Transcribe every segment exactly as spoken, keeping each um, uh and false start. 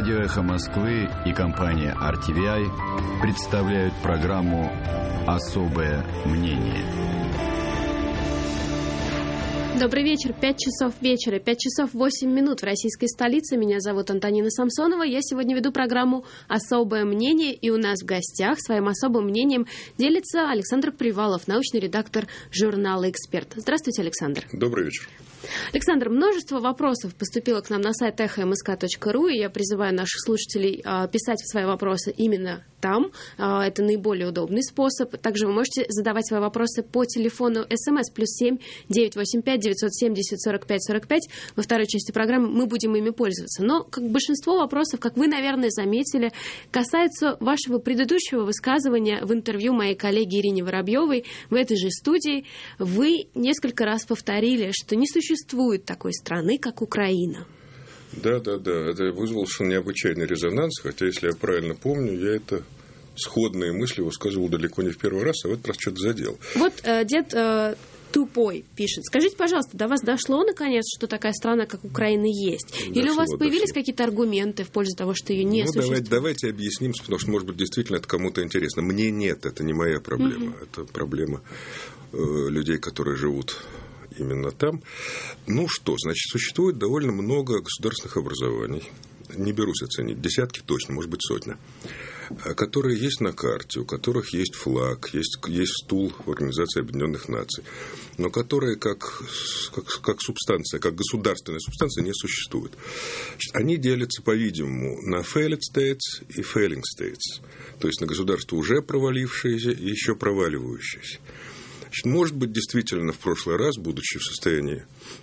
Радио «Эхо Москвы» и компания ар ти ви ай представляют программу «Особое мнение». Добрый вечер. Пять часов вечера. Пять часов восемь минут в российской столице. Меня зовут Антонина Самсонова. Я сегодня веду программу «Особое мнение». И у нас в гостях своим особым мнением делится Александр Привалов, научный редактор журнала «Эксперт». Здравствуйте, Александр. Добрый вечер. Александр, множество вопросов поступило к нам на сайт эхо эм эс ка точка ру, и я призываю наших слушателей а, писать свои вопросы именно там. А, это наиболее удобный способ. Также вы можете задавать свои вопросы по телефону СМС плюс семь девятьсот восемьдесят пять девятьсот семьдесят сорок пять сорок пять. Во второй части программы мы будем ими пользоваться. Но как большинство вопросов, как вы, наверное, заметили, касаются вашего предыдущего высказывания в интервью моей коллеги Ирине Воробьевой в этой же студии. Вы несколько раз повторили, что не существует Существует такой страны, как Украина. Да, да, да. Это вызвало совершенно необычайный резонанс, хотя, если я правильно помню, я это сходные мысли высказывал далеко не в первый раз, а в этот раз что-то задел. Вот э, дед э, Тупой пишет. Скажите, пожалуйста, до вас дошло, наконец, что такая страна, как Украина, есть? Дошло, Или у вас появились дошло. какие-то аргументы в пользу того, что ее не ну, существует? Давайте, давайте объясним, потому что, может быть, действительно это кому-то интересно. Мне нет, это не моя проблема. Угу. Это проблема э, людей, которые живут именно там. Ну что, значит, существует довольно много государственных образований, не берусь оценить, десятки точно, может быть, сотня, которые есть на карте, у которых есть флаг, есть, есть стул в Организации Объединенных Наций, но которые как, как, как субстанция, как государственная субстанция не существуют. Значит, они делятся, по-видимому, на failed states и failing states, то есть на государства, уже провалившиеся и еще проваливающиеся. Значит, может быть, действительно, в прошлый раз, будучи в состоянии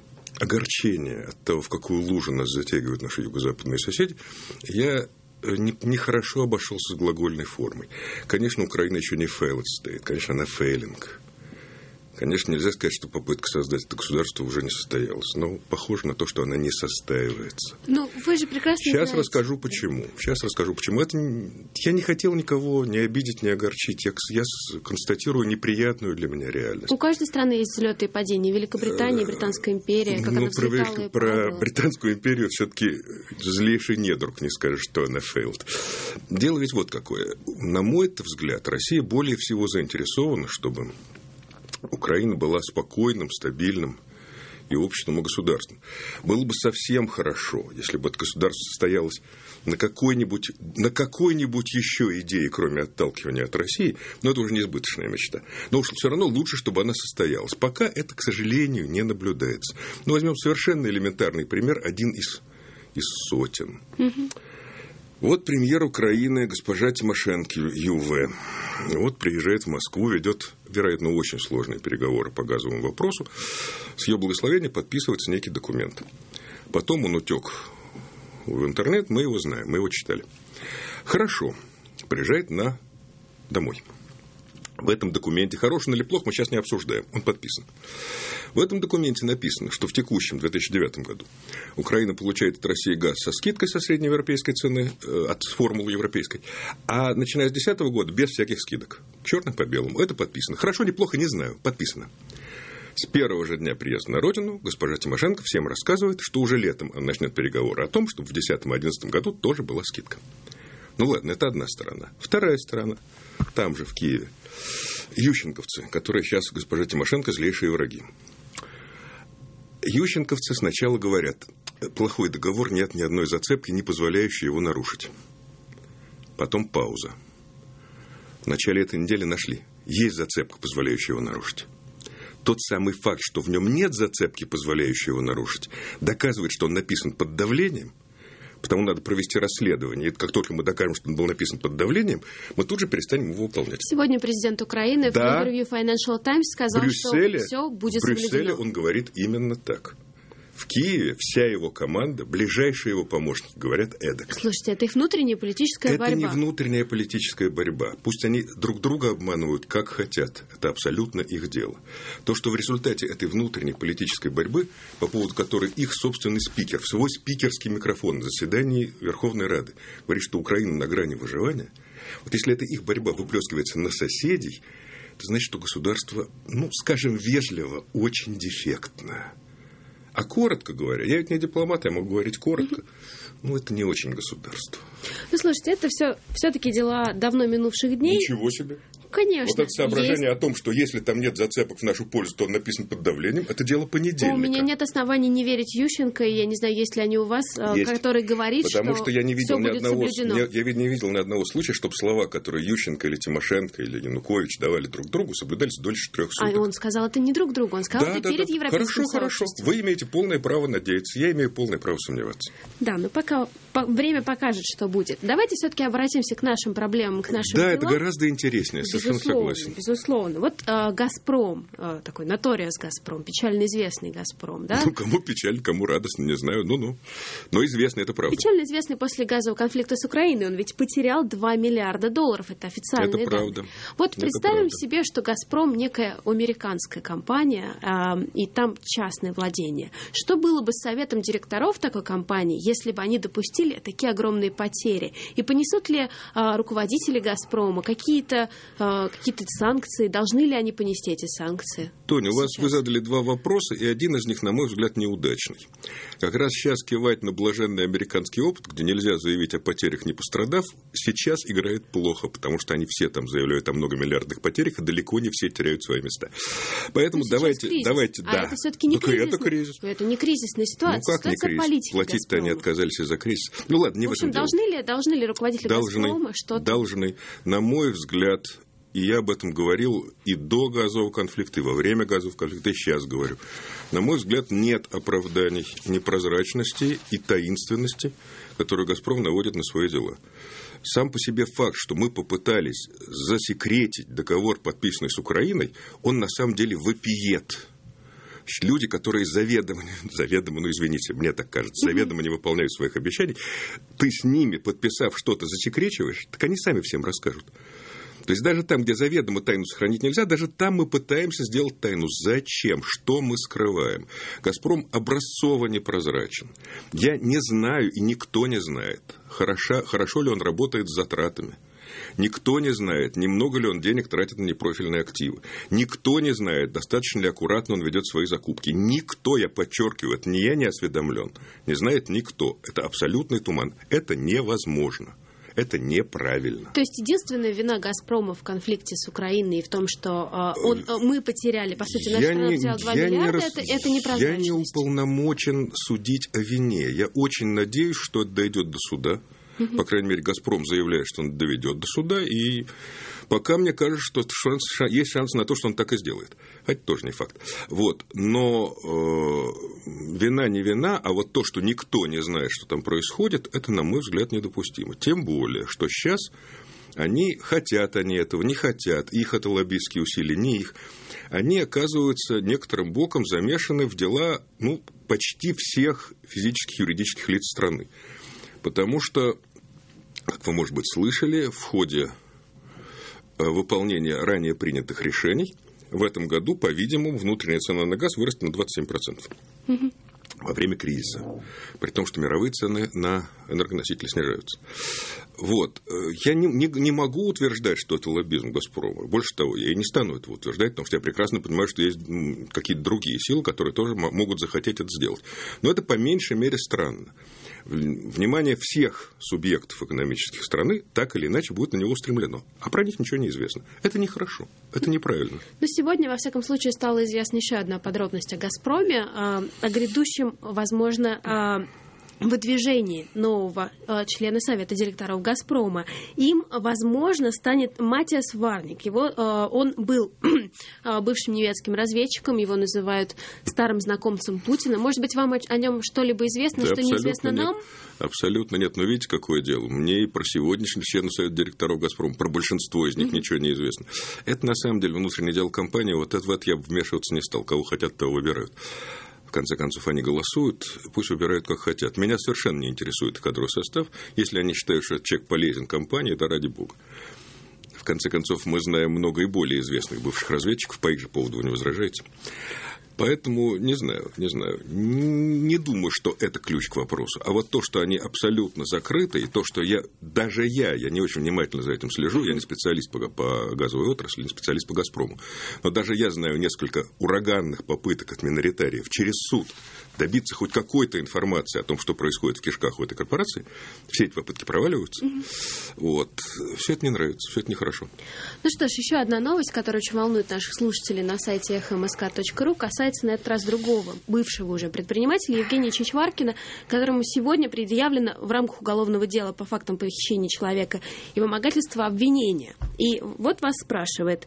огорчения от того, в какую лужу нас затягивают наши юго-западные соседи, я нехорошо не обошелся с глагольной формой. Конечно, Украина еще не failed state, конечно, она failing. Конечно, нельзя сказать, что попытка создать это государство уже не состоялась, но похоже на то, что она не состаивается. Ну, вы же прекрасно Сейчас знаете. расскажу, почему. Сейчас расскажу, почему. Это... Я не хотел никого не обидеть, не огорчить. Я, я констатирую неприятную для меня реальность. У каждой страны есть взлеты и падения. Великобритания, Британская империя, как ну, она взлетала про, и про падала. Британскую империю все-таки злейший недруг не скажет, что она failed. Дело ведь вот какое. На мой взгляд, Россия более всего заинтересована, чтобы Украина была спокойным, стабильным и обществом, и государством. Было бы совсем хорошо, если бы это государство состоялось на какой-нибудь, на какой-нибудь еще идее, кроме отталкивания от России, но это уже неизбыточная мечта. Но уж все равно лучше, чтобы она состоялась. Пока это, к сожалению, не наблюдается. Ну, возьмем совершенно элементарный пример, один из, из сотен. Угу. Вот премьер Украины госпожа Тимошенко ю вэ. Вот приезжает в Москву, ведет, вероятно, очень сложные переговоры по газовому вопросу. С ее благословения подписывается некий документ. Потом он утек в интернет, мы его знаем, мы его читали. Хорошо, приезжает на домой. В этом документе, хороший он или плох, мы сейчас не обсуждаем, он подписан. В этом документе написано, что в текущем две тысячи девятом году Украина получает от России газ со скидкой со среднеевропейской цены, э, от формулы европейской, а начиная с две тысячи десятого года без всяких скидок. Черным по белому. Это подписано. Хорошо, неплохо, не знаю. Подписано. С первого же дня приезда на родину госпожа Тимошенко всем рассказывает, что уже летом она начнет переговоры о том, чтобы в две тысячи десятом-одиннадцатом году тоже была скидка. Ну ладно, это одна сторона. Вторая сторона, там же, в Киеве, ющенковцы, которые сейчас госпожа Тимошенко злейшие враги. Ющенковцы сначала говорят, плохой договор, нет ни одной зацепки, не позволяющей его нарушить. Потом пауза. В начале этой недели нашли. Есть зацепка, позволяющая его нарушить. Тот самый факт, что в нем нет зацепки, позволяющей его нарушить, доказывает, что он написан под давлением. Потому надо провести расследование. И как только мы докажем, что он был написан под давлением, мы тут же перестанем его выполнять. Сегодня президент Украины да, в интервью Financial Times сказал, Брюсселе, что все будет соблюдено. В Брюсселе соблюдено. Он говорит именно так. В Киеве вся его команда, ближайшие его помощники говорят эдак. Слушайте, это их внутренняя политическая это борьба. Это не внутренняя политическая борьба. Пусть они друг друга обманывают как хотят. Это абсолютно их дело. То, что в результате этой внутренней политической борьбы, по поводу которой их собственный спикер, в свой спикерский микрофон на заседании Верховной Рады говорит, что Украина на грани выживания, вот если эта их борьба выплескивается на соседей, это значит, что государство, ну, скажем вежливо, очень дефектное. А коротко говоря, я ведь не дипломат, я могу говорить коротко. ну, это не очень государство. Ну, слушайте, это все все-таки дела давно минувших дней. Ничего себе. Конечно. Вот это соображение есть... о том, что если там нет зацепок в нашу пользу, то он написан под давлением, это дело понедельника. У меня нет оснований не верить Ющенко, и я не знаю, есть ли они у вас, есть. Который говорит, Потому что, что я не видел ни одного, соблюдено. я, я не видел ни одного случая, чтобы слова, которые Ющенко или Тимошенко или Янукович давали друг другу, соблюдались дольше трех суток. А он сказал, это не друг другу, он сказал, да, это да, перед да. европейским Хорошо, сообществом. хорошо. Вы имеете полное право надеяться, я имею полное право сомневаться. Да, но пока по, время покажет, что будет. Давайте все-таки обратимся к нашим проблемам, к нашим Да, делам. это гораздо интереснее, совершенно безусловно, согласен. Безусловно. Вот э, «Газпром», э, такой «Notorious Газпром», печально известный «Газпром», да? Ну, кому печально, кому радостно, не знаю, ну-ну. Но известно, это правда. Печально известный после газового конфликта с Украиной. Он ведь потерял два миллиарда долларов. Это официальные Это правда. данные. Вот это представим правда. себе, что «Газпром» некая американская компания, э, и там частное владение. Что было бы с советом директоров такой компании, если бы они допустили такие огромные потери? И понесут ли э, руководители «Газпрома какие-то, э, какие-то санкции? Должны ли они понести эти санкции? Тоня, у вас сейчас? Вы задали два вопроса, и один из них, на мой взгляд, неудачный. Как раз сейчас кивать на блаженный американский опыт, где нельзя заявить о потерях, не пострадав, сейчас играет плохо, потому что они все там заявляют о многомиллиардных потерях, и далеко не все теряют свои места. Поэтому ну, давайте, кризис. давайте, а да. это все-таки не ну, кризис. Это кризис. Это не кризисная ситуация. Ну, как не ситуация кризис? политики Платить-то они «Газпрома». отказались из-за кризиса. Ну, ладно, не в, в общем, этом дело. должны ли, должны ли руководители должны, «Газпрома» что-то... Должны. На мой взгляд, и я об этом говорил и до газового конфликта, и во время газового конфликта, и сейчас говорю. На мой взгляд, нет оправданий непрозрачности и таинственности, которые «Газпром» наводит на свои дела. Сам по себе факт, что мы попытались засекретить договор, подписанный с Украиной, он на самом деле вопиет. Люди, которые заведомо, заведомо, ну извините, мне так кажется, заведомо не выполняют своих обещаний, ты с ними, подписав что-то, засекречиваешь, так они сами всем расскажут. То есть даже там, где заведомо тайну сохранить нельзя, даже там мы пытаемся сделать тайну. Зачем? Что мы скрываем? «Газпром» образцово непрозрачен. Я не знаю, и никто не знает, хорошо, хорошо ли он работает с затратами. Никто не знает, немного ли он денег тратит на непрофильные активы. Никто не знает, достаточно ли аккуратно он ведет свои закупки. Никто, я подчеркиваю, это не я не осведомлен, не знает никто. Это абсолютный туман. Это невозможно. Это неправильно. То есть единственная вина «Газпрома» в конфликте с Украиной и в том, что э, он, э, мы потеряли, по сути, наша страна потеряла два миллиарда, не, это, это непрозрачность. Я не уполномочен судить о вине. Я очень надеюсь, что это дойдет до суда. Угу. По крайней мере, «Газпром» заявляет, что он доведет до суда, и пока мне кажется, что шанс, шанс, есть шанс на то, что он так и сделает. Это тоже не факт. Вот. Но э, вина не вина, а вот то, что никто не знает, что там происходит, это, на мой взгляд, недопустимо. Тем более, что сейчас они хотят они этого, не хотят, их это лоббистские усилия, не их. Они оказываются некоторым боком замешаны в дела ну, почти всех физических и юридических лиц страны. Потому что, как вы, может быть, слышали, в ходе выполнения ранее принятых решений в этом году, по-видимому, внутренняя цена на газ вырастет на двадцать семь процентов угу. во время кризиса. При том, что мировые цены на энергоносители снижаются. Вот. Я не, не, не могу утверждать, что это лоббизм «Газпрома». Больше того, я и не стану этого утверждать, потому что я прекрасно понимаю, что есть какие-то другие силы, которые тоже могут захотеть это сделать. Но это по меньшей мере странно. Внимание всех субъектов экономических страны так или иначе будет на него устремлено. А про них ничего не известно. Это нехорошо. Это неправильно. Но сегодня, во всяком случае, стала известна еще одна подробность о «Газпроме», о грядущем, возможно, выдвижении нового э, члена Совета директоров «Газпрома». Им, возможно, станет Матиас Варник. Его, э, он был э, бывшим немецким разведчиком, его называют старым знакомцем Путина. Может быть, вам о, о нем что-либо известно, да, что неизвестно нет. нам? Абсолютно нет. Но видите, какое дело? Мне и про сегодняшних членов Совета директоров «Газпрома», про большинство из них mm-hmm. ничего не известно. Это, на самом деле, внутреннее дело компании. Вот это, в это я бы вмешиваться не стал. Кого хотят, того выбирают. В конце концов, они голосуют, пусть выбирают, как хотят. Меня совершенно не интересует кадровый состав. Если они считают, что этот человек полезен компании, то ради бога. В конце концов, мы знаем много и более известных бывших разведчиков. По их же поводу вы не возражаете. Поэтому не знаю, не знаю. Не думаю, что это ключ к вопросу. А вот то, что они абсолютно закрыты, и то, что я, даже я, я не очень внимательно за этим слежу, я не специалист по, по газовой отрасли, не специалист по «Газпрому», но даже я знаю несколько ураганных попыток от миноритариев через суд добиться хоть какой-то информации о том, что происходит в кишках у этой корпорации. Все эти попытки проваливаются. Mm-hmm. Вот. Все это не нравится, все это нехорошо. Ну что ж, еще одна новость, которая очень волнует наших слушателей на сайте эхо эм эс ка точка ру, касается на этот раз другого, бывшего уже предпринимателя Евгения Чичваркина, которому сегодня предъявлено в рамках уголовного дела по фактам похищения человека и вымогательства обвинения. И вот вас спрашивает...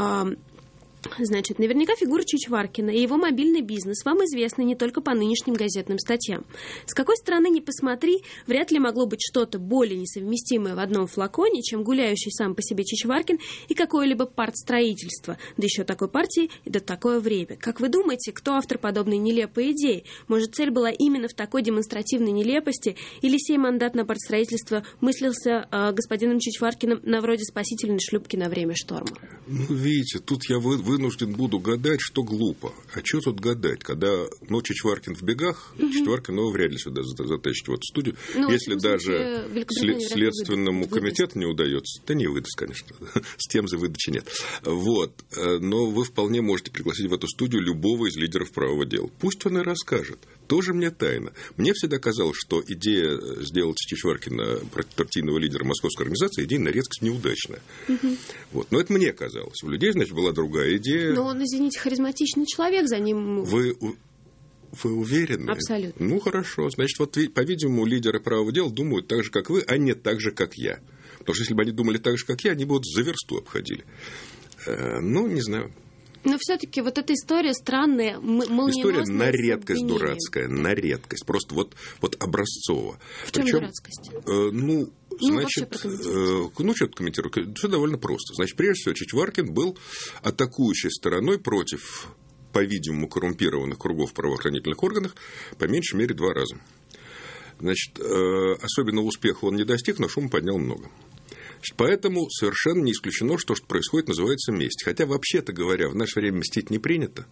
Значит, наверняка фигура Чичваркина и его мобильный бизнес вам известны не только по нынешним газетным статьям. С какой стороны ни посмотри, вряд ли могло быть что-то более несовместимое в одном флаконе, чем гуляющий сам по себе Чичваркин и какое-либо партстроительство, да еще такой партии и до такое время. Как вы думаете, кто автор подобной нелепой идеи? Может, цель была именно в такой демонстративной нелепости, или сей мандат на партстроительство мыслился э, господином Чичваркиным на вроде спасительной шлюпки на время шторма? Ну, видите, тут я вы, вынужден буду гадать, что глупо. А что тут гадать? Когда ну, Чичваркин в бегах, угу. Чичваркин его вряд ли сюда затащит в эту студию. Ну, если даже след, Следственному комитету не удается, да не выдаст, конечно. С тем за выдачи нет. Вот. Но вы вполне можете пригласить в эту студию любого из лидеров правого дела. Пусть он и расскажет. Тоже мне тайна. Мне всегда казалось, что идея сделать Чичваркина партийного лидера московской организации идея на редкость неудачная. Угу. Вот. Но это мне казалось. У людей, значит, была другая идея. Но он, извините, харизматичный человек, за ним... Вы, вы уверены? Абсолютно. Ну, хорошо. Значит, вот, по-видимому, лидеры правого дела думают так же, как вы, а не так же, как я. Потому что если бы они думали так же, как я, они бы вот за версту обходили. Ну, не знаю. Но все-таки вот эта история странная, молниеносная. История на редкость дурацкая, на редкость. Просто вот, вот образцово. В чем Причем, дурацкость? Э, ну, значит, ну, э, ну, что-то комментирую. Все довольно просто. Значит, прежде всего, Чичваркин был атакующей стороной против, по-видимому, коррумпированных кругов в правоохранительных органах по меньшей мере два раза. Значит, э, особенного успеха он не достиг, но шума поднял много. Поэтому совершенно не исключено, что, что происходит, называется месть. Хотя, вообще-то говоря, в наше время мстить не принято.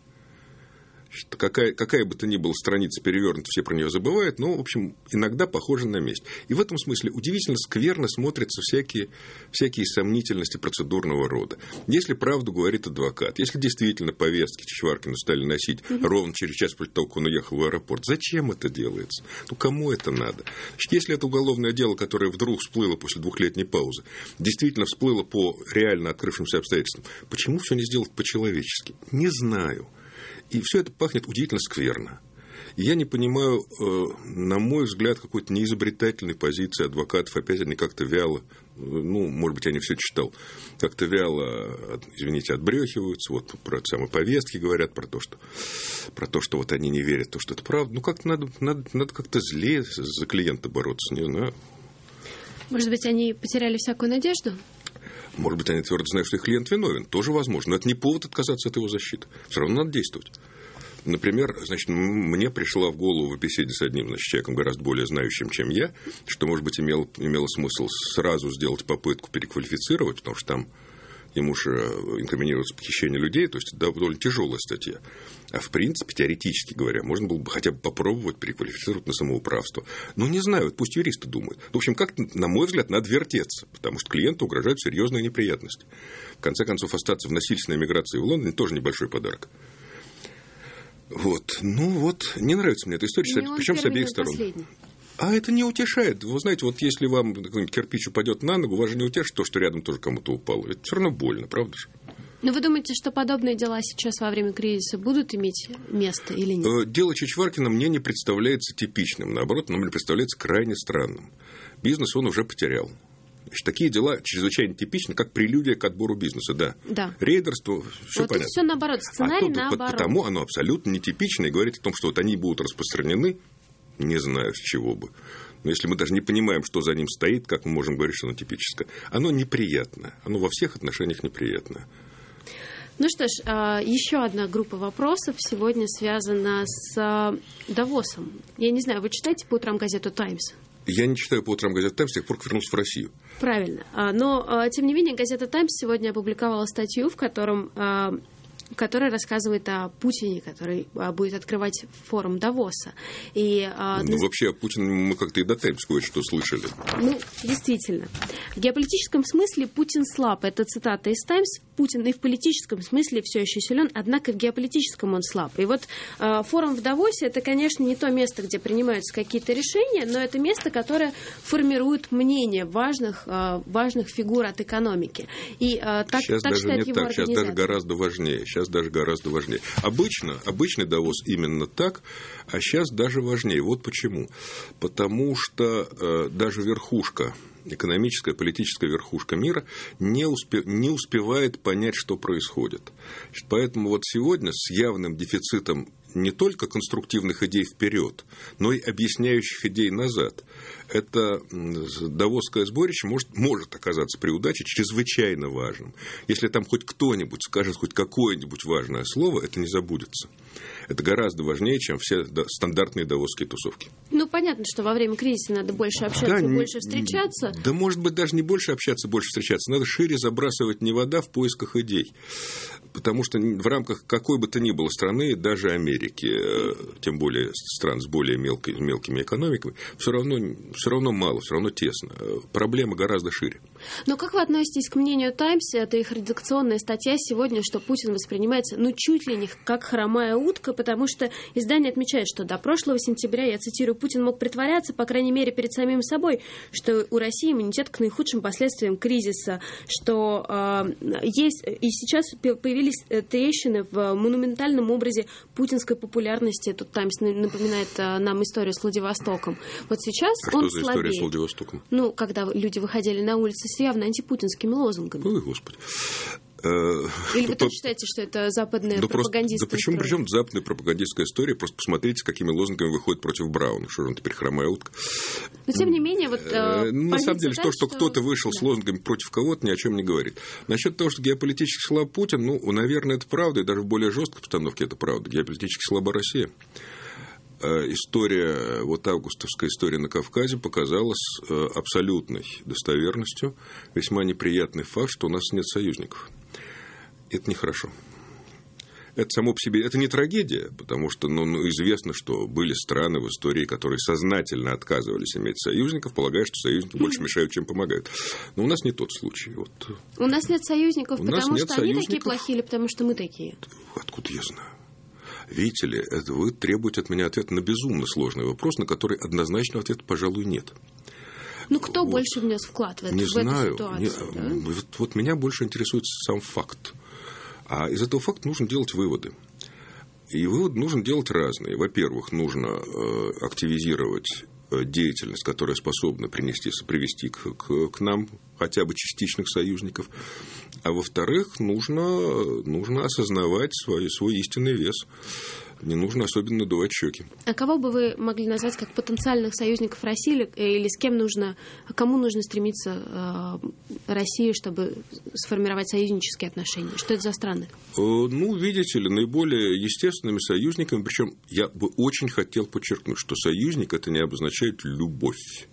Какая, какая бы то ни была страница перевернута, все про нее забывают, но, в общем, иногда похоже на месть. И в этом смысле удивительно скверно смотрятся всякие, всякие сомнительности процедурного рода. Если правду говорит адвокат, если действительно повестки Чичваркину стали носить угу. ровно через час после того, как он уехал в аэропорт, зачем это делается? Ну, кому это надо? Значит, если это уголовное дело, которое вдруг всплыло после двухлетней паузы, действительно всплыло по реально открывшимся обстоятельствам, почему все не сделать по-человечески? Не знаю. И все это пахнет удивительно скверно. И я не понимаю, на мой взгляд, какой-то неизобретательной позиции адвокатов. Опять они как-то вяло, ну, может быть, я не все читал, как-то вяло, извините, отбрехиваются. Вот про самые повестки говорят, про то, что, про то, что вот они не верят в то, что это правда. Ну, как-то надо, надо, надо как-то злее за клиента бороться. Не знаю. Может быть, они потеряли всякую надежду? Может быть, они твердо знают, что их клиент виновен. Тоже возможно. Но это не повод отказаться от его защиты. Все равно надо действовать. Например, значит, мне пришла в голову в беседе с одним, значит, человеком гораздо более знающим, чем я, что, может быть, имело, имело смысл сразу сделать попытку переквалифицировать, потому что там ему же инкриминируется похищение людей, то есть это довольно тяжелая статья. А в принципе, теоретически говоря, можно было бы хотя бы попробовать переквалифицировать на самоуправство. Но не знаю, пусть юристы думают. В общем, как-то, на мой взгляд, надо вертеться, потому что клиенту угрожают серьезные неприятности. В конце концов, остаться в насильственной эмиграции в Лондоне тоже небольшой подарок. Вот. Ну вот, не нравится мне эта история, причем с обеих сторон. Последний. А это не утешает. Вы знаете, вот если вам какой-нибудь кирпич упадет на ногу, вас же не утешит то, что рядом тоже кому-то упало. Это все равно больно, правда же? Но вы думаете, что подобные дела сейчас во время кризиса будут иметь место или нет? Дело Чичваркина мне не представляется типичным. Наоборот, оно мне представляется крайне странным. Бизнес он уже потерял. Значит, такие дела чрезвычайно типичны, как прелюдия к отбору бизнеса. Да. Да. Рейдерство, все вот понятно. Все наоборот, сценарий а тут, наоборот. Потому оно абсолютно нетипично и говорит о том, что вот они будут распространены, не знаю, с чего бы. Но если мы даже не понимаем, что за ним стоит, как мы можем говорить, что оно типическое? Оно неприятно. Оно во всех отношениях неприятно. Ну что ж, еще одна группа вопросов сегодня связана с Давосом. Я не знаю, вы читаете по утрам газету «Таймс»? Я не читаю по утрам газету «Таймс» с тех пор, как вернулся в Россию. Правильно. Но, тем не менее, газета «Таймс» сегодня опубликовала статью, в котором который рассказывает о Путине, который будет открывать форум Давоса. И, ну, вообще о Путине мы как-то и до «Таймс» кое-что слышали. Ну, действительно. В геополитическом смысле Путин слаб. Это цитата из «Таймс». Путин и в политическом смысле все еще силен, однако в геополитическом он слаб. И вот э, форум в Давосе — это, конечно, не то место, где принимаются какие-то решения, но это место, которое формирует мнение важных, э, важных фигур от экономики. И, э, так, сейчас так даже считает не его так, сейчас даже гораздо важнее. Сейчас даже гораздо важнее. Обычно, обычный Давос именно так, а сейчас даже важнее. Вот почему. Потому что э, даже верхушка, экономическая, политическая верхушка мира не, успе, не успевает понять, что происходит. Поэтому вот сегодня с явным дефицитом не только конструктивных идей вперед, но и объясняющих идей назад. Это давосское сборище может, может оказаться при удаче чрезвычайно важным. Если там хоть кто-нибудь скажет хоть какое-нибудь важное слово, это не забудется. Это гораздо важнее, чем все стандартные давосские тусовки. Ну, понятно, что во время кризиса надо больше общаться, да, больше встречаться. Да, может быть, даже не больше общаться, больше встречаться. Надо шире забрасывать не вода в поисках идей. Потому что в рамках какой бы то ни было страны, даже Америки, тем более стран с более мелкой, мелкими экономиками, все равно, все равно мало, все равно тесно. Проблема гораздо шире. Но как вы относитесь к мнению «Таймс», это их редакционная статья сегодня, что Путин воспринимается, ну, чуть ли не как хромая утка, потому что издание отмечает, что до прошлого сентября, я цитирую, Путин мог притворяться, по крайней мере, перед самим собой, что у России иммунитет к наихудшим последствиям кризиса, что э, есть и сейчас появились трещины в монументальном образе путинской популярности. Тут «Таймс» напоминает э, нам историю с Владивостоком. Вот сейчас а он что за слабеет. История с Владивостоком? Ну, когда люди выходили на улицы с явно антипутинскими лозунгами. Ой, Господи. Или вы тоже считаете, что это западная да пропагандистская просто, да почему, история? Причем западная пропагандистская история? Просто посмотрите, с какими лозунгами выходит против Брауна. Что же он теперь хромая утка? Но, тем не менее, вот... Э, на самом деле, так, то, что, что кто-то вышел да. с лозунгами против кого-то, ни о чем не говорит. Насчет того, что геополитически слаб Путин, ну, наверное, это правда, и даже в более жесткой обстановке это правда. Геополитически слаба Россия. История, вот августовская история на Кавказе показала с абсолютной достоверностью весьма неприятный факт, что у нас нет союзников. Это нехорошо. Это само по себе, это не трагедия, потому что ну, ну, известно, что были страны в истории, которые сознательно отказывались иметь союзников, полагая, что союзники больше мешают, чем помогают. Но у нас не тот случай. Вот. У нас нет союзников, у потому нет что союзников. Они такие плохие, или потому что мы такие? Откуда я знаю? Видите ли, это вы требуете от меня ответа на безумно сложный вопрос, на который однозначного ответа, пожалуй, нет. Ну, кто вот. больше внес вклад в, это, не в знаю. эту ситуацию? Не, да? вот, вот меня больше интересует сам факт. А из этого факта нужно делать выводы. И выводы нужно делать разные. Во-первых, нужно э, активизировать деятельность, которая способна принести, привести к, к, к нам хотя бы частичных союзников. А во-вторых, нужно, нужно осознавать свой, свой истинный вес. Не нужно особенно надувать щеки. А кого бы вы могли назвать как потенциальных союзников России, или, или с кем нужно, кому нужно стремиться э, России, чтобы сформировать союзнические отношения? Что это за страны? Э, ну, видите ли, наиболее естественными союзниками, причем я бы очень хотел подчеркнуть, что союзник это не обозначает любовь.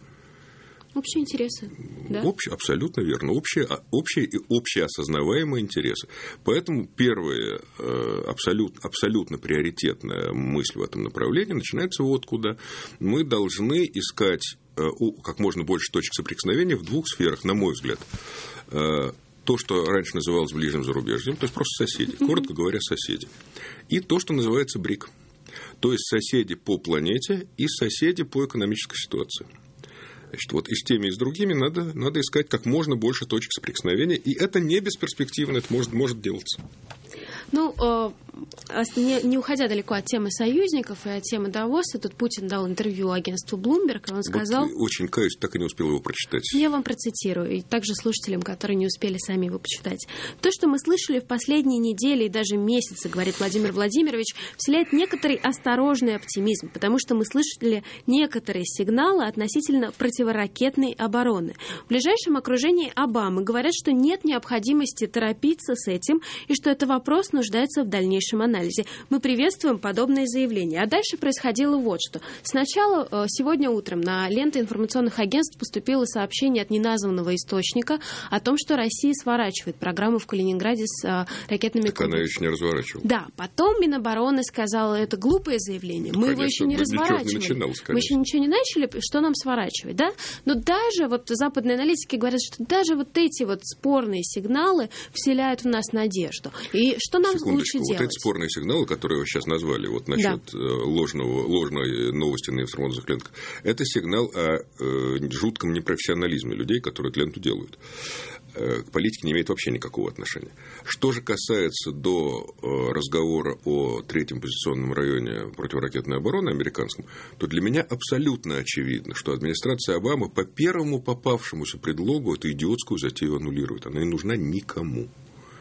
Общие интересы, да? Общие, абсолютно верно. Общие, общие и общеосознаваемые интересы. Поэтому первая абсолютно, абсолютно приоритетная мысль в этом направлении начинается вот куда. Мы должны искать как можно больше точек соприкосновения в двух сферах, на мой взгляд. То, что раньше называлось ближним зарубежьем, то есть просто соседи, коротко говоря, соседи. И то, что называется БРИК. То есть соседи по планете и соседи по экономической ситуации. Значит, вот и с теми, и с другими надо, надо искать как можно больше точек соприкосновения, и это не бесперспективно, это может, может делаться. Ну, не, не уходя далеко от темы союзников и от темы Давоса, тут Путин дал интервью агентству Bloomberg, и он сказал... Вот очень каюсь, так и не успел его прочитать. Я вам процитирую, и также слушателям, которые не успели сами его почитать. То, что мы слышали в последние недели и даже месяцы, говорит Владимир Владимирович, вселяет некоторый осторожный оптимизм, потому что мы слышали некоторые сигналы относительно противоракетной обороны. В ближайшем окружении Обамы говорят, что нет необходимости торопиться с этим, и что этот вопрос нуждается в дальнейшем дальнейшем анализе. Мы приветствуем подобные заявления. А дальше происходило вот что. Сначала сегодня утром на ленты информационных агентств поступило сообщение от неназванного источника о том, что Россия сворачивает программу в Калининграде с ракетными так комплексами. Она еще не разворачивала. Да, потом Минобороны сказала, это глупое заявление. Мы конечно, его еще не разворачивали. Не начиналось, мы еще ничего не начали, что нам сворачивать, да? Но даже вот западные аналитики говорят, что даже вот эти вот спорные сигналы вселяют в нас надежду. И что нам лучше делать? Вот эти спорные сигналы, которые вы сейчас назвали, вот насчет да. ложного, ложной новости на информационных лентах, это сигнал о э, жутком непрофессионализме людей, которые эту ленту делают. К политике не имеет вообще никакого отношения. Что же касается до разговора о третьем позиционном районе противоракетной обороны американском, то для меня абсолютно очевидно, что администрация Обамы по первому попавшемуся предлогу эту идиотскую затею аннулирует. Она не нужна никому.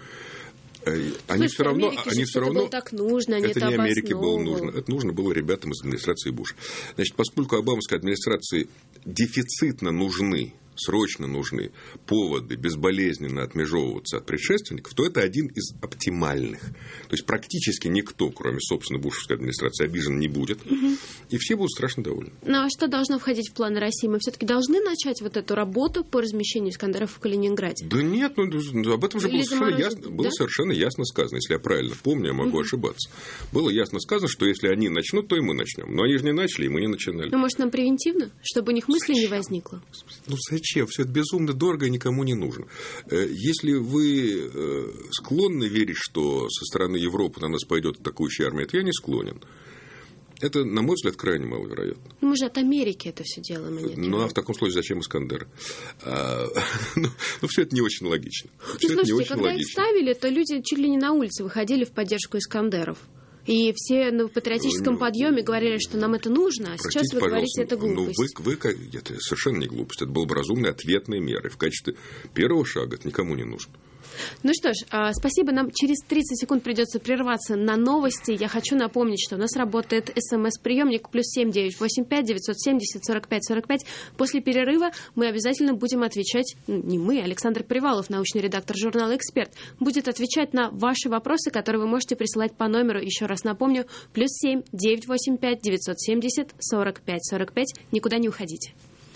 Они все равно, они все равно, так нужно, они это, это не Америке было нужно, это нужно было ребятам из администрации Буша. Значит, поскольку обамовской администрации дефицитно нужны, срочно нужны поводы безболезненно отмежевываться от предшественников, то это один из оптимальных. То есть практически никто, кроме, собственно, бушевской администрации, обижен не будет, угу. и все будут страшно довольны. Ну а что должно входить в планы России? Мы все-таки должны начать вот эту работу по размещению «Искандеров» в Калининграде? Да нет, ну, об этом же было, совершенно ясно, было да? совершенно ясно сказано, если я правильно помню, я могу угу. ошибаться. Было ясно сказано, что если они начнут, то и мы начнем. Но они же не начали, и мы не начинали. Ну, может, нам превентивно, чтобы у них мысли не возникло? Ну, зачем? Все это безумно дорого и никому не нужно. Если вы склонны верить, что со стороны Европы на нас пойдет атакующая армия, то я не склонен. Это, на мой взгляд, крайне маловероятно. Мы же от Америки это все делаем. А нет, ну, а в таком случае зачем Искандеры? А, ну, ну, все это не очень логично. Ну, слушайте, очень когда логично. их ставили, то люди чуть ли не на улице выходили в поддержку Искандеров. И все на патриотическом подъеме говорили, что нам это нужно, а сейчас вы говорите, это глупость. Ну, вы, вы, это совершенно не глупость. Это была бы разумная ответная мера. И в качестве первого шага это никому не нужно. Ну что ж, спасибо. Нам через тридцать секунд придется прерваться на новости. Я хочу напомнить, что у нас работает смс-приемник плюс семь девять восемь пять девятьсот семьдесят сорок пять сорок пять. После перерыва мы обязательно будем отвечать, ну, не мы, Александр Привалов, научный редактор журнала «Эксперт», будет отвечать на ваши вопросы, которые вы можете присылать по номеру, еще раз напомню, плюс семь девять восемь пять девятьсот семьдесят сорок пять сорок пять. Никуда не уходите.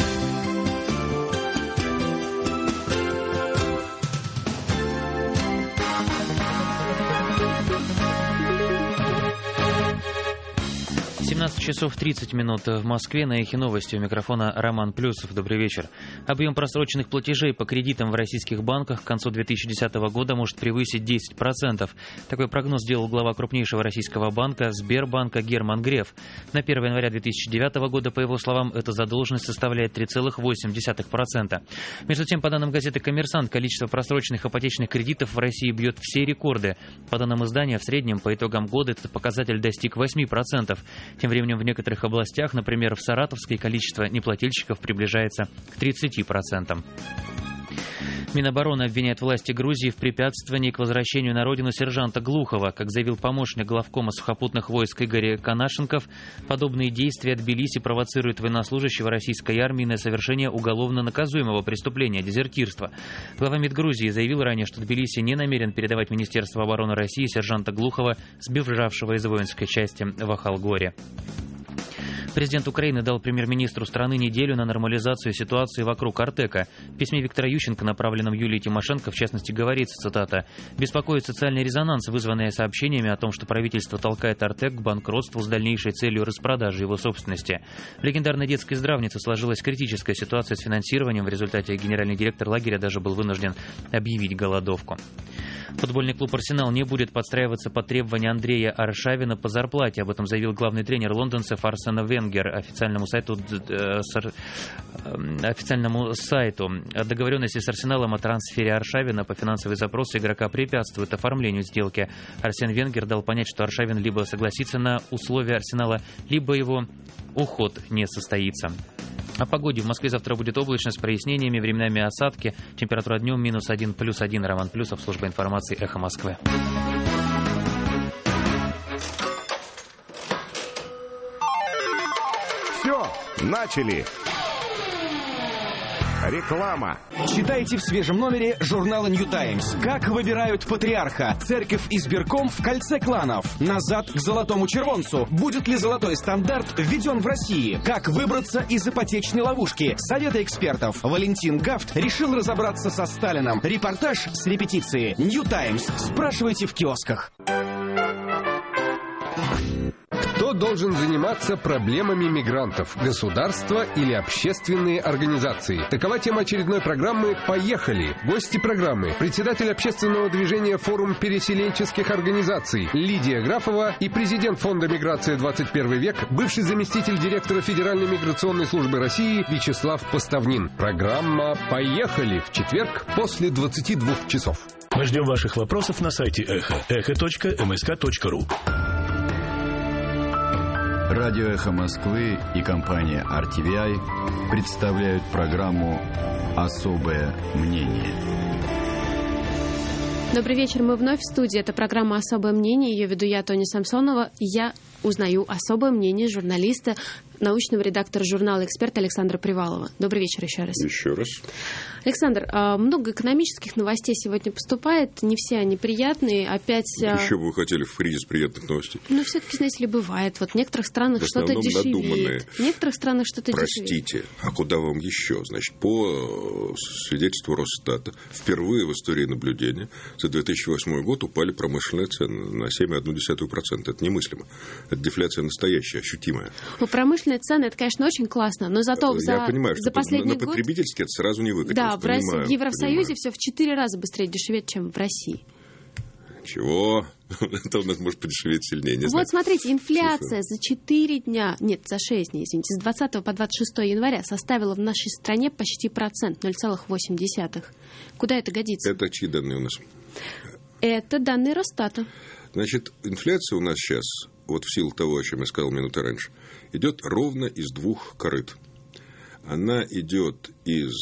семнадцать часов тридцать минут в Москве. На Эхе Новости. У микрофона Роман Плюсов. Добрый вечер. Объем просроченных платежей по кредитам в российских банках к концу две тысячи десятого года может превысить десять процентов. Такой прогноз сделал глава крупнейшего российского банка Сбербанка Герман Греф. На первое января две тысячи девятого года, по его словам, эта задолженность составляет три целых восемь десятых процента. Между тем, по данным газеты «Коммерсант», количество просроченных ипотечных кредитов в России бьет все рекорды. По данным издания, в среднем по итогам года этот показатель достиг восемь процентов. Тем временем в некоторых областях, например, в Саратовской, количество неплательщиков приближается к тридцати процентам. Минобороны обвиняет власти Грузии в препятствовании к возвращению на родину сержанта Глухова. Как заявил помощник главкома сухопутных войск Игорь Канашенков, подобные действия Тбилиси провоцируют военнослужащего российской армии на совершение уголовно наказуемого преступления – дезертирства. Глава МИД Грузии заявил ранее, что Тбилиси не намерен передавать Министерству обороны России сержанта Глухова, сбежавшего из воинской части в Ахалгоре. Президент Украины дал премьер-министру страны неделю на нормализацию ситуации вокруг Артека. В письме Виктора Ющенко, направленном Юлии Тимошенко, в частности, говорится, цитата, «Беспокоит социальный резонанс, вызванный сообщениями о том, что правительство толкает Артек к банкротству с дальнейшей целью распродажи его собственности. В легендарной детской здравнице сложилась критическая ситуация с финансированием. В результате генеральный директор лагеря даже был вынужден объявить голодовку». Футбольный клуб «Арсенал» не будет подстраиваться под требования Андрея Аршавина по зарплате. Об этом заявил главный тренер лондонцев Арсен Венгер официальному сайту, э, сар, э, официальному сайту. Договоренности с Арсеналом о трансфере Аршавина по финансовой запросу игрока препятствует оформлению сделки. Арсен Венгер дал понять, что Аршавин либо согласится на условия Арсенала, либо его уход не состоится. О погоде. В Москве завтра будет облачно с прояснениями, временами осадки. Температура днем минус один, плюс один. Роман Плюсов, служба информации «Эхо Москвы». Все, начали. Реклама. Читайте в свежем номере журнала New Times. Как выбирают патриарха? Церковь избирком в кольце кланов. Назад к золотому червонцу. Будет ли золотой стандарт введен в России? Как выбраться из ипотечной ловушки? Советы экспертов. Валентин Гафт решил разобраться со Сталином. Репортаж с репетиции. New Times. Спрашивайте в киосках. Кто должен заниматься проблемами мигрантов? Государство или общественные организации? Такова тема очередной программы «Поехали!». Гости программы: председатель общественного движения «Форум переселенческих организаций» Лидия Графова и президент Фонда «Миграция двадцать первый век», бывший заместитель директора Федеральной миграционной службы России Вячеслав Поставнин. Программа «Поехали!» в четверг после двадцати двух часов. Мы ждем ваших вопросов на сайте Эхо. эхо точка эм эс ка точка ру. Радио «Эхо Москвы» и компания ар ти ви ай представляют программу «Особое мнение». Добрый вечер, мы вновь в студии. Это программа «Особое мнение». Ее веду я, Тоня Самсонова. Я узнаю особое мнение журналиста, научного редактора журнала «Эксперт» Александра Привалова. Добрый вечер еще раз. Еще раз. Александр, много экономических новостей сегодня поступает. Не все они приятные. Опять... Еще бы вы хотели в кризис приятных новостей. Ну, все-таки, знаете ли, бывает. Вот в некоторых странах что-то дешевеет. Надуманные. В некоторых странах что-то Простите, дешевеет. Простите, а куда вам еще? Значит, по свидетельству Росстата, впервые в истории наблюдения за две тысячи восьмой год упали промышленные цены на семь целых одну десятую процента. Это немыслимо. Это дефляция настоящая, ощутимая. Ну, промышленные цены, это, конечно, очень классно, но зато за, Я понимаю, за что последний на, на потребительский это сразу не выкатилось. Да, в, понимаю, в Евросоюзе понимаю. все в четыре раза быстрее дешевеет, чем в России. Чего? Это у нас может подешеветь сильнее, не вот знаю. смотрите, инфляция за четыре дня, нет, за шесть дней, извините, с двадцатого по двадцать шестое января составила в нашей стране почти процент, ноль целых восемь десятых. Куда это годится? Это чьи данные у нас? Это данные Росстата. Значит, инфляция у нас сейчас, вот в силу того, о чем я сказал минуту раньше, идет ровно из двух корыт. Она идет из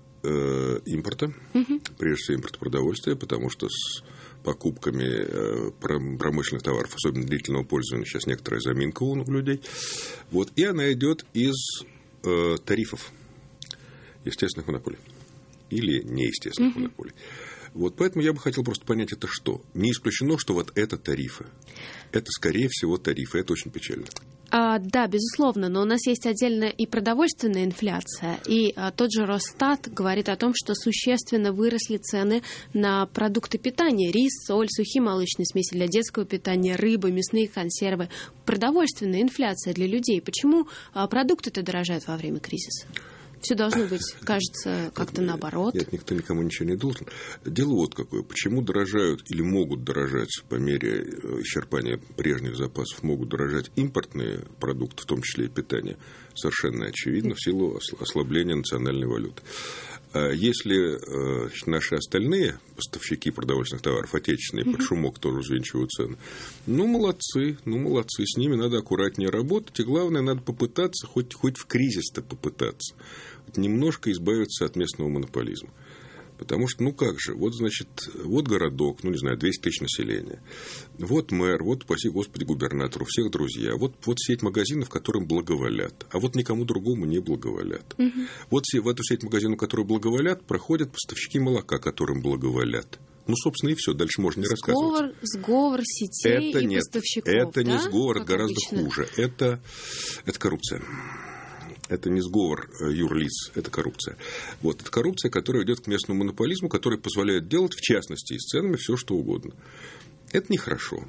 э, импорта, угу. прежде всего импорта продовольствия, потому что с покупками э, промышленных товаров, особенно длительного пользования, сейчас некоторая заминка у людей. Вот, и она идет из э, тарифов естественных монополий или неестественных угу. монополий. Вот поэтому я бы хотел просто понять, это что. Не исключено, что вот это тарифы. Это, скорее всего, тарифы. Это очень печально. А, да, безусловно, но у нас есть отдельно и продовольственная инфляция. И а, тот же Росстат говорит о том, что существенно выросли цены на продукты питания. Рис, соль, сухие молочные смеси для детского питания, рыба, мясные консервы. Продовольственная инфляция для людей. Почему а, продукты-то дорожают во время кризиса? Все должно быть, кажется, как-то наоборот. Нет, никто никому ничего не должен. Дело вот какое. Почему дорожают или могут дорожать по мере исчерпания прежних запасов, могут дорожать импортные продукты, в том числе и питание, совершенно очевидно, в силу ослабления национальной валюты. Если значит, наши остальные поставщики продовольственных товаров, отечественные, под шумок тоже взвинчивают цены, ну, молодцы, ну, молодцы, с ними надо аккуратнее работать, и главное, надо попытаться, хоть, хоть в кризис-то попытаться, немножко избавиться от местного монополизма. Потому что, ну как же, вот, значит, вот городок, ну, не знаю, двести тысяч населения. Вот мэр, вот, спаси Господи, губернатор, у всех друзья. Вот, вот сеть магазинов, которым благоволят. А вот никому другому не благоволят. Угу. Вот в эту сеть магазинов, которые благоволят, проходят поставщики молока, которым благоволят. Ну, собственно, и все. Дальше можно не сговор, рассказывать. Сговор сетей это и нет, поставщиков. Это да? не сговор, как это гораздо обычно. хуже. Это, это коррупция. Это не сговор юрлиц, это коррупция. Вот, это коррупция, которая идет к местному монополизму, который позволяет делать, в частности, и с ценами все, что угодно. Это нехорошо.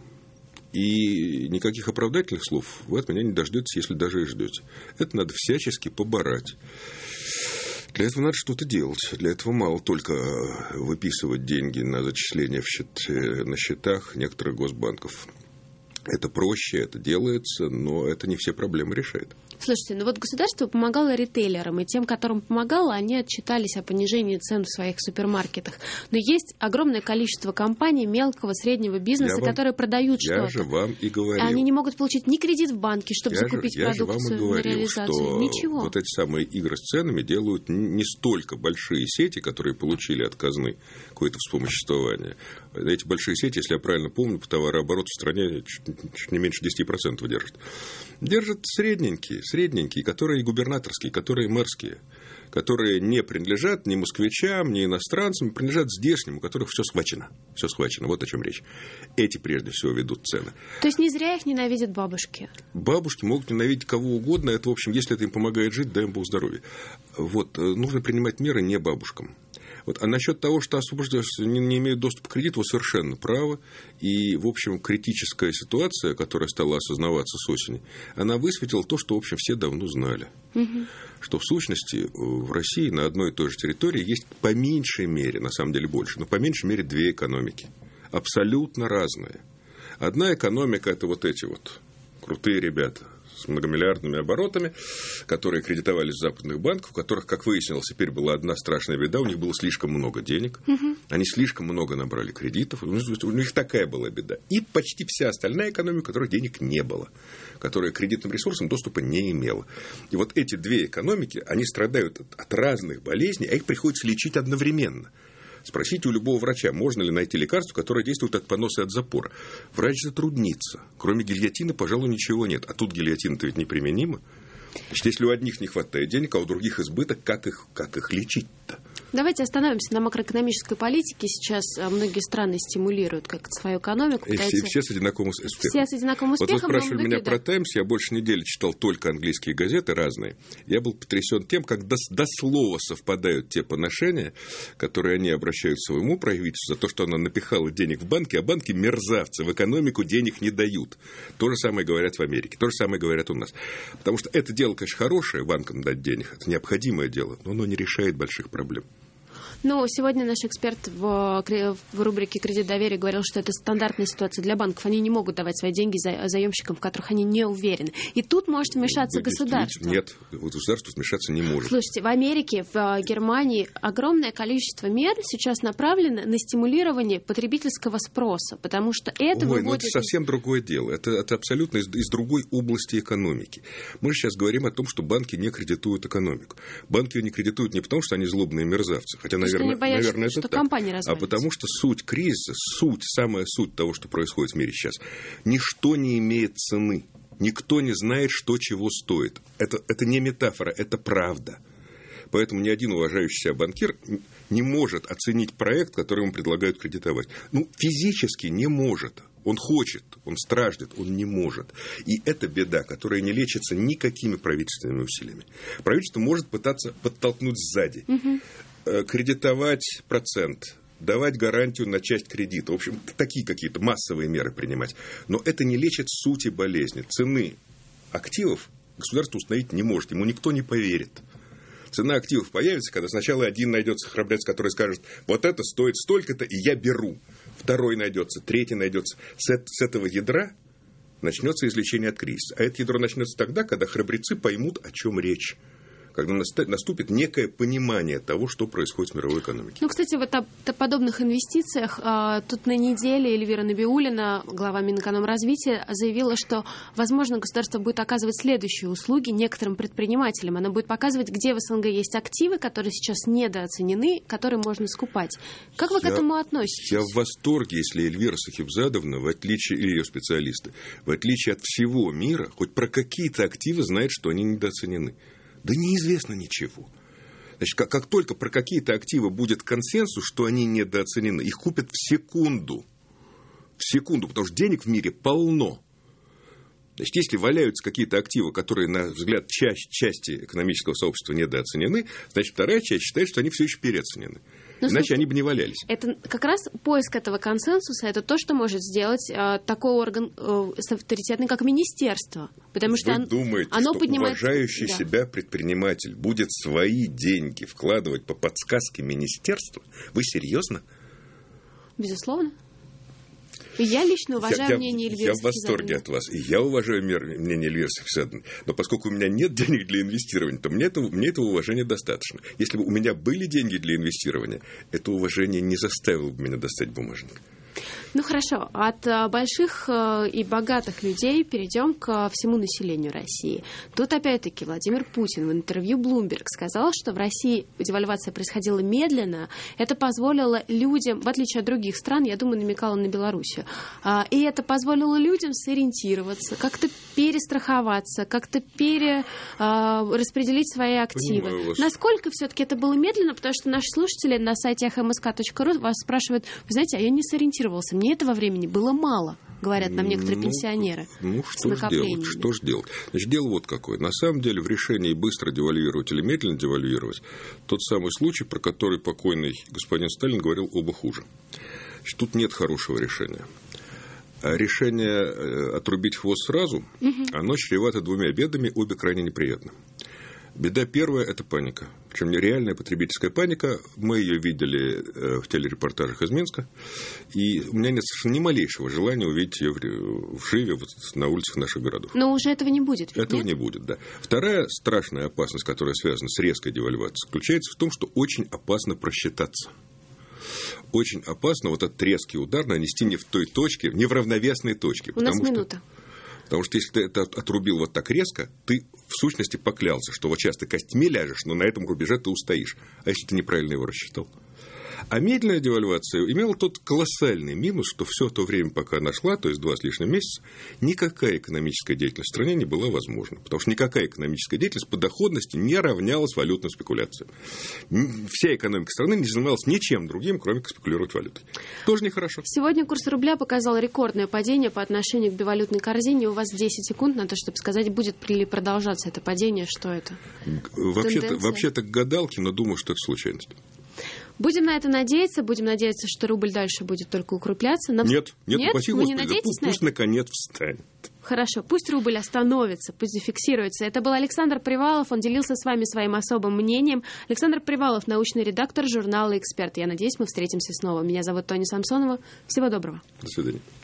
И никаких оправдательных слов вы от меня не дождетесь, если даже и ждете. Это надо всячески побороть. Для этого надо что-то делать. Для этого мало только выписывать деньги на зачисления в счет, на счетах некоторых госбанков. Это проще, это делается, но это не все проблемы решает. Слушайте, ну вот государство помогало ритейлерам, и тем, которым помогало, они отчитались о понижении цен в своих супермаркетах. Но есть огромное количество компаний мелкого, среднего бизнеса, вам, которые продают я что-то. Я же вам и говорил. Они не могут получить ни кредит в банке, чтобы я закупить же, я продукцию же вам и говорил, на реализацию. Что Ничего. Вот эти самые игры с ценами делают не столько большие сети, которые получили от казны какое-то вспомоществование. Эти большие сети, если я правильно помню, по товарообороту в стране чуть, чуть не меньше десять процентов держат. Держат средненькие, средненькие, которые губернаторские, которые мэрские. которые не принадлежат ни москвичам, ни иностранцам, принадлежат здешним, у которых все схвачено. Все схвачено. Вот о чем речь. Эти, прежде всего, ведут цены. То есть не зря их ненавидят бабушки? Бабушки могут ненавидеть кого угодно. Это, в общем, если это им помогает жить, дай им Бог здоровья. Вот. Нужно принимать меры не бабушкам. Вот. А насчет того, что освобожденные не, не имеют доступа к кредиту, вы совершенно правы. И, в общем, критическая ситуация, которая стала осознаваться с осени, она высветила то, что, в общем, все давно знали. Угу. Что, в сущности, в России на одной и той же территории есть по меньшей мере, на самом деле больше, но по меньшей мере две экономики. Абсолютно разные. Одна экономика – это вот эти вот крутые ребята с многомиллиардными оборотами, которые кредитовались в западных банках, у которых, как выяснилось, теперь была одна страшная беда, у них было слишком много денег, угу. Они слишком много набрали кредитов, у них такая была беда. И почти вся остальная экономика, у которой денег не было, которая к кредитным ресурсам доступа не имела. И вот эти две экономики, они страдают от, от разных болезней, а их приходится лечить одновременно. Спросите у любого врача, можно ли найти лекарство, которое действует от поноса и от запора. Врач затруднится. Кроме гильотины, пожалуй, ничего нет. А тут гильотина-то ведь неприменима. Значит, если у одних не хватает денег, а у других избыток, как их, как их лечить-то? Давайте остановимся на макроэкономической политике. Сейчас многие страны стимулируют как свою экономику. Пытаются... И все с одинаковым успехом. Все с одинаковым успехом. Вот вы спрашивали меня про «Таймс», я больше недели читал только английские газеты разные. Я был потрясен тем, как до, до слова совпадают те поношения, которые они обращают к своему правительству за то, что оно напихало денег в банки, а банки мерзавцы, в экономику денег не дают. То же самое говорят в Америке, то же самое говорят у нас. Потому что это дело, конечно, хорошее, банкам дать денег, это необходимое дело, но оно не решает больших проблем. Ну, сегодня наш эксперт в, в рубрике «Кредит доверия» говорил, что это стандартная ситуация для банков. Они не могут давать свои деньги за, заемщикам, в которых они не уверены. И тут может вмешаться ну, государство. Нет, государство вмешаться не может. Слушайте, в Америке, в Германии огромное количество мер сейчас направлено на стимулирование потребительского спроса, потому что это Ой, выводит... ну это совсем другое дело. Это, это абсолютно из, из другой области экономики. Мы же сейчас говорим о том, что банки не кредитуют экономику. Банки ее не кредитуют не потому, что они злобные мерзавцы, хотя, наверное, Наверное, боятся, наверное, что это так. Компания а потому что суть кризиса, суть, самая суть того, что происходит в мире сейчас, ничто не имеет цены. Никто не знает, что чего стоит. Это, это не метафора, это правда. Поэтому ни один уважающий себя банкир не может оценить проект, который ему предлагают кредитовать. Ну, физически не может. Он хочет, он страждет, он не может. И это беда, которая не лечится никакими правительственными усилиями. Правительство может пытаться подтолкнуть сзади, угу. кредитовать процент, давать гарантию на часть кредита. В общем, такие какие-то массовые меры принимать. Но это не лечит сути болезни. Цены активов государство установить не может. Ему никто не поверит. Цена активов появится, когда сначала один найдется храбрец, который скажет, вот это стоит столько-то, и я беру. Второй найдется, третий найдется. С, с этого ядра начнется излечение от кризиса. А это ядро начнется тогда, когда храбрецы поймут, о чем речь. Когда наступит некое понимание того, что происходит в мировой экономике. Ну, кстати, вот о, о подобных инвестициях. А, тут на неделе Эльвира Набиуллина, глава Минэкономразвития, заявила, что, возможно, государство будет оказывать следующие услуги некоторым предпринимателям. Оно будет показывать, где в СНГ есть активы, которые сейчас недооценены, которые можно скупать. Как вы я, к этому относитесь? Я в восторге, если Эльвира Сахибзадовна, в отличие, или ее специалисты, в отличие от всего мира, хоть про какие-то активы знает, что они недооценены. Да неизвестно ничего. Значит, как, как только про какие-то активы будет консенсус, что они недооценены, их купят в секунду. В секунду, потому что денег в мире полно. Значит, если валяются какие-то активы, которые, на взгляд часть, части экономического сообщества недооценены, значит, вторая часть считает, что они все еще переоценены. Но, иначе слушайте, они бы не валялись. Это как раз поиск этого консенсуса, это то, что может сделать э, такой орган э, авторитетный, как министерство. Потому что Вы он, думаете, оно что поднимает... уважающий да. себя предприниматель будет свои деньги вкладывать по подсказке министерства? Вы серьезно? Безусловно. И я лично уважаю я, мнение Эльвиры Я в восторге от вас. И я уважаю мнение Эльвиры Сахибзадовны. Но поскольку у меня нет денег для инвестирования, то мне этого, мне этого уважения достаточно. Если бы у меня были деньги для инвестирования, это уважение не заставило бы меня достать бумажник. Ну хорошо, от больших и богатых людей перейдем к всему населению России. Тут опять-таки Владимир Путин в интервью Bloomberg сказал, что в России девальвация происходила медленно. Это позволило людям, в отличие от других стран, я думаю, намекала на Белоруссию, и это позволило людям сориентироваться, как-то перестраховаться, как-то перераспределить свои активы. Насколько все-таки это было медленно, потому что наши слушатели на сайте эхо эм эс ка точка ру вас спрашивают, вы знаете, а я не сориентировался, мне этого времени было мало, говорят нам некоторые ну, пенсионеры. Ну, что же делать? Что же делать? Значит, дело вот какое. На самом деле, в решении быстро девальвировать или медленно девальвировать, тот самый случай, про который покойный господин Сталин говорил, оба хуже. Значит, тут нет хорошего решения. А решение отрубить хвост сразу, угу. оно чревато двумя бедами, обе крайне неприятны. Беда первая – это паника. Причем реальная потребительская паника. Мы ее видели в телерепортажах из Минска. И у меня нет совершенно ни малейшего желания увидеть ее вживе вот на улицах наших городов. Но уже этого не будет. Этого нет? не будет, да. Вторая страшная опасность, которая связана с резкой девальвацией, заключается в том, что очень опасно просчитаться. Очень опасно вот этот резкий удар нанести не в той точке, не в равновесной точке. У нас минута. Что... Потому что если ты это отрубил вот так резко, ты в сущности поклялся, что вот сейчас ты костьми ляжешь, но на этом рубеже ты устоишь. А если ты неправильно его рассчитал? А медленная девальвация имела тот колоссальный минус, что все то время, пока она шла, то есть два с лишним месяца, никакая экономическая деятельность в стране не была возможна. Потому что никакая экономическая деятельность по доходности не равнялась валютным спекуляциям. Вся экономика страны не занималась ничем другим, кроме как спекулировать валютой. Тоже нехорошо. Сегодня курс рубля показал рекордное падение по отношению к бивалютной корзине. У вас десять секунд на то, чтобы сказать, будет ли продолжаться это падение, что это? Вообще-то, вообще-то к гадалке, но думаю, что это случайность. Будем на это надеяться, будем надеяться, что рубль дальше будет только укрепляться. Нам... Нет, нет, нет? упаси Вы Господи, не надеетесь да, пусть на наконец встанет. Хорошо, пусть рубль остановится, пусть зафиксируется. Это был Александр Привалов, он делился с вами своим особым мнением. Александр Привалов, научный редактор журнала «Эксперт». Я надеюсь, мы встретимся снова. Меня зовут Тоня Самсонова. Всего доброго. До свидания.